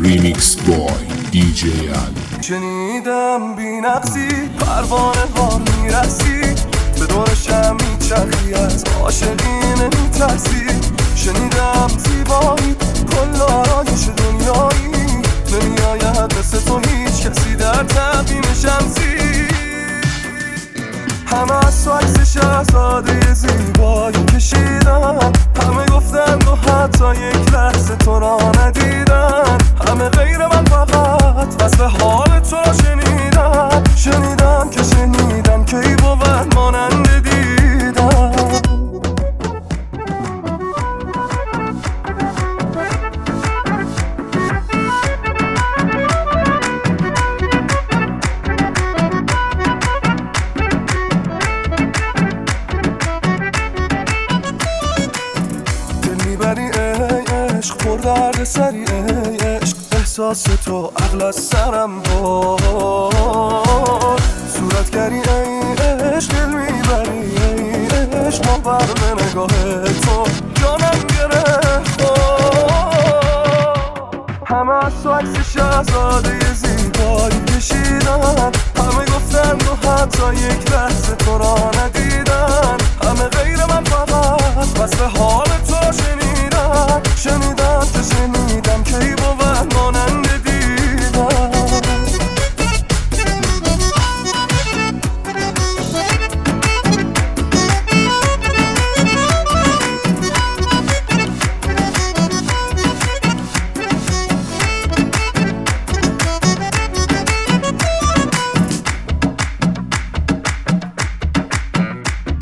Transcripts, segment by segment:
ریمیکس بای دیجی علی. شنیدم بی نقصی پروانه ها میرسی، به دورشم میچرخی از عاشقین میترسی. شنیدم زیبایی کل آرایش دنیایی، نمیاید مثل تو هیچ کسی در تقویم شمسی. همه از تو عکس شهزاده زیبایی کشیدن، همه گفتن و حتی یک لحظه تو را ندیدن. همه غیر من فقط وصف حال تو را شنیدن. شنیدن که شنیدن که ای بود مانند دیدن. پر درد سری ای عشق، احساس تو عقل از سرم بود. صورتگری ای عشق دل میبری ای عشق، باور به نگاه تو جانم گرفت. همه از تو عکس شهزاده زیبایی کشیدن، همه گفتن و حتی یک لحظه تو را ندیدن. همه غیر من فقط وصف حال تو شنیدن. شنیدم که شنیدم که ای بود مانند دیدن.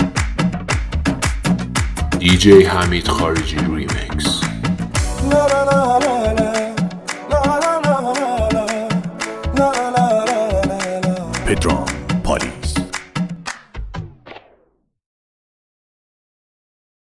دیجی حمید خارجی ریمیکس. لا لا لا